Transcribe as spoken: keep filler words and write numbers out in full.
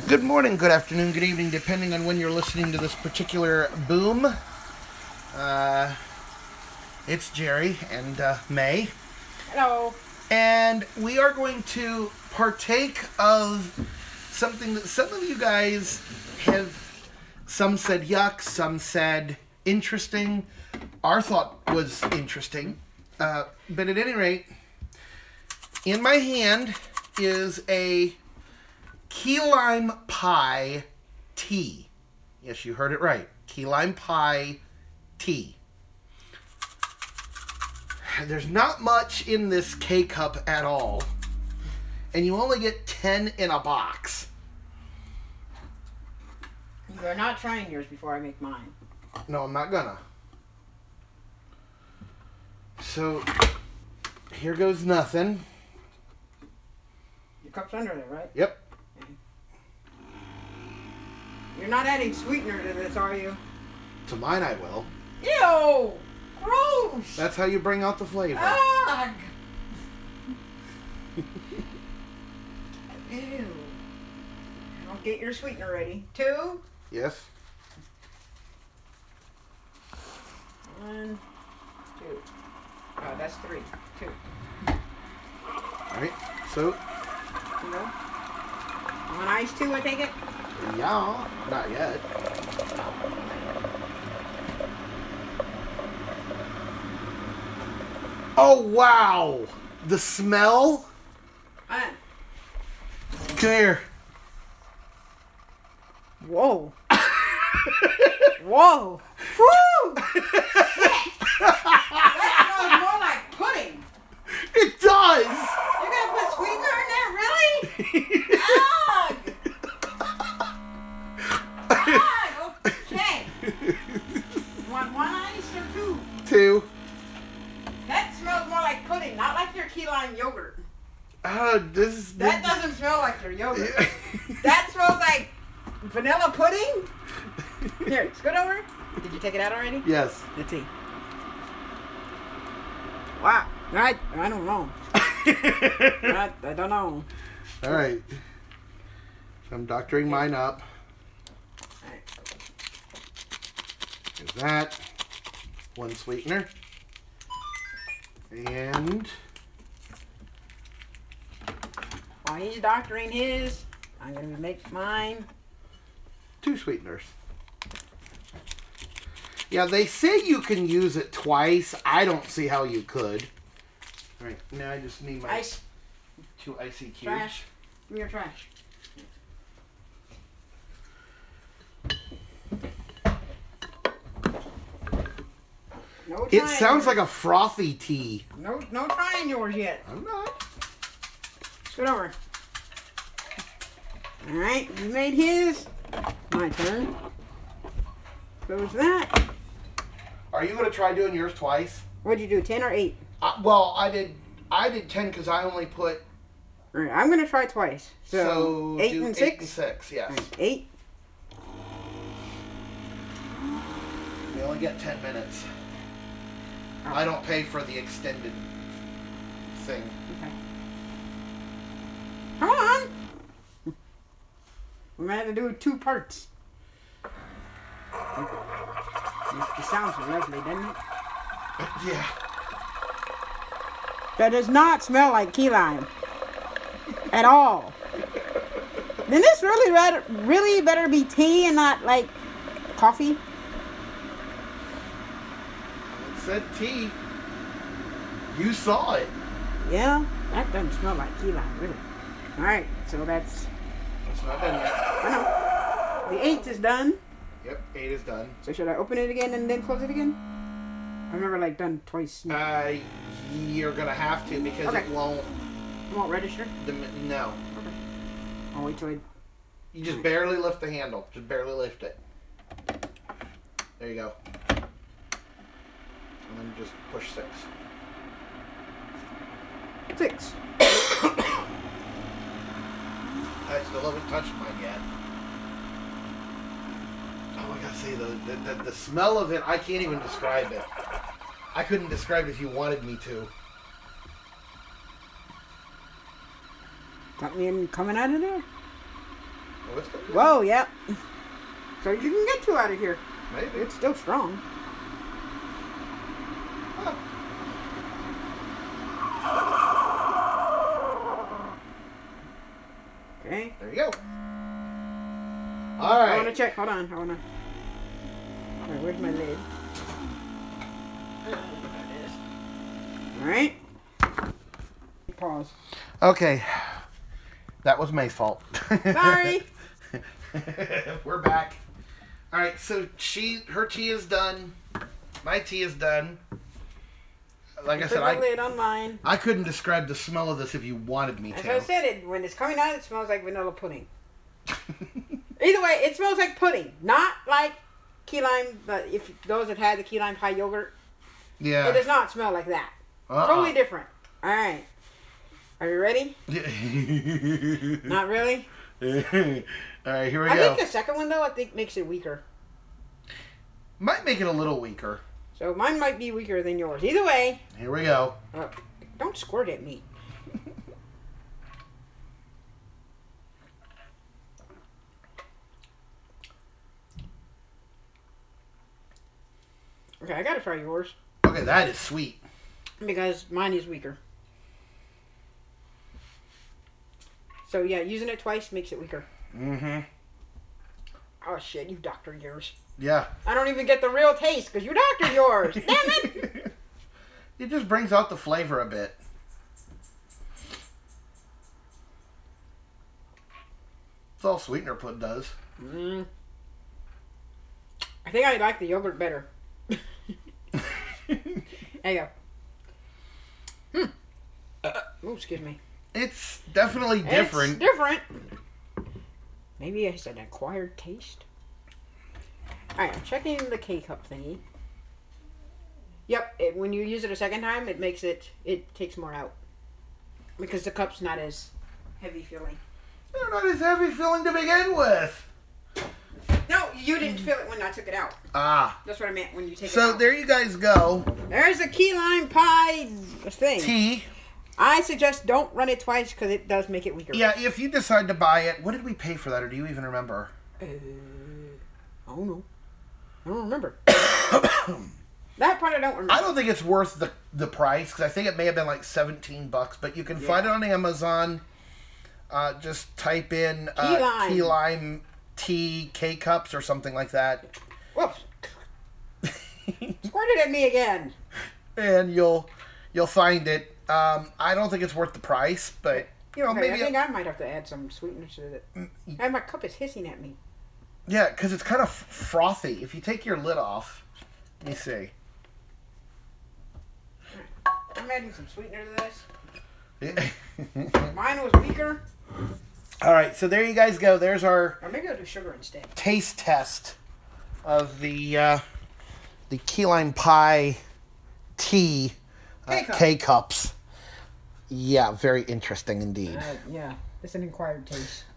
Good morning, good afternoon, good evening, depending on when you're listening to this particular boom. Uh, it's Jerry and uh, May. Hello. And we are going to partake of something that some of you guys have, some said yuck, some said interesting. Our thought was interesting. Uh, but at any rate, in my hand is a key lime pie tea. Yes, you heard it right. Key lime pie tea. There's not much in this K-cup at all. And you only get ten in a box. You are not trying yours before I make mine. No, I'm not gonna. So, here goes nothing. Your cup's under there, right? Yep. You're not adding sweetener to this, are you? To mine I will. Ew! Gross! That's how you bring out the flavor. Ugh! Ew. I'll get your sweetener ready. Two. Yes. One, two. Oh, that's three. Two. Alright, so, You know? One ice too, I take it? yeah, not yet. Oh, wow! The smell? Uh, Come here. Whoa. Whoa. Woo! That smells more like pudding. It does! You're gonna put sweetener in there? Really? Ugh! Ugh! Okay. You want one ice or two? Two. That smells more like pudding, not like your key lime yogurt. Uh, this is... That doesn't smell like your yogurt. That smells like vanilla pudding? Here, scoot over. Did you take it out already? Yes. The tea. Wow. I, I don't know. I, I don't know. Alright. I'm doctoring mine up. Alright. There's that. One sweetener. And... While he's doctoring his, I'm going to make mine. two sweeteners. Yeah, they say you can use it twice. I don't see how you could. Alright, now I just need my Ice. two icy cubes. Trash. Give me your trash. No It trying sounds yours. like a frothy tea. No, no trying yours yet. I'm not. Scoot over. Alright, you made his. My turn. Goes that. Are you going to try doing yours twice? What'd you do, ten or eight? Uh, well, I did I did ten because I only put... Alright, I'm going to try twice. So, So, eight do and eight six? and six, yes. Alright, eight. We only get ten minutes. Oh. I don't pay for the extended thing. Okay. Come on! We might have to do two parts. It sounds lovely, doesn't it? Yeah. That does not smell like key lime. At all. Then this really, rather, really better be tea and not like coffee. It said tea. You saw it. Yeah, that doesn't smell like key lime, really. Alright, so that's... It's not done yet. I know. The eighth is done. Yep, eight is done. So should I open it again and then close it again? I remember like done twice. Uh, you're gonna have to because Okay. it won't. It won't register? The, no, Okay. I'll wait till I... you just barely lift the handle. Just barely lift it. There you go. And then just push six. Six. I still haven't touched mine yet. Oh, I gotta say the the, the the smell of it. I can't even describe it. I couldn't describe it if you wanted me to. Got me in coming out of there? Oh, it's good. Whoa, yep. So you can get two out of here. Maybe. It's still strong. Huh. Okay. There you go. All right. I want to check. Hold on. I want to. Alright, where's my lid? All right. Pause. Okay. That was May's fault. Sorry. We're back. All right. So she, her tea is done. My tea is done. Like I Put said, the I lid on mine. I couldn't describe the smell of this if you wanted me As to. I said, it when it's coming out, it smells like vanilla pudding. Either way, it smells like pudding, not like key lime. But if those that had the key lime pie yogurt, Yeah. it does not smell like that. Uh-uh. Totally different. All right, are you ready? Not really. All right, here we I go. think the second one though, I think makes it weaker. Might make it a little weaker. So mine might be weaker than yours. Either way, Here we go. uh, don't squirt at me. Okay, I gotta try yours Okay, that is sweet. because mine is weaker. So yeah, using it twice makes it weaker. Mm-hmm. Oh shit, you doctored yours. Yeah. I don't even get the real taste because you doctored yours. Damn it! It just brings out the flavor a bit. It's all sweetener pudding does. Mm. I think I like the yogurt better. There you go. Hmm. Oh, excuse me. It's definitely different. It's different. Maybe it's an acquired taste. Alright, I'm checking the K-cup thingy. Yep, it, when you use it a second time, it makes it, it takes more out. Because the cup's not as heavy feeling. They're not as heavy feeling to begin with. No, you didn't feel it when I took it out. Ah. That's what I meant when you take it So out. there you guys go. There's the key lime pie thing. Tea. I suggest don't run it twice because it does make it weaker. Yeah, if you decide to buy it, what did we pay for that, or do you even remember? Uh, I don't know. I don't remember. That part I don't remember. I don't think it's worth the the price because I think it may have been like seventeen bucks, but you can Yeah. find it on Amazon. Uh, just type in Key uh, lime. key lime tea K cups or something like that, Whoops. Squirted at me again. and you'll you'll find it. Um, I don't think it's worth the price, but you know Okay, maybe I think a- I might have to add some sweeteners to it. And my cup is hissing at me. yeah, because it's kind of frothy. If you take your lid off, let me see. I'm adding some sweetener to this. Yeah. Mine was weaker. All right, so there you guys go. There's our Or maybe I'll do sugar instead. taste test of the uh, the key lime pie tea uh, K-cup. K cups. Yeah, very interesting indeed. Uh, yeah, it's an acquired taste.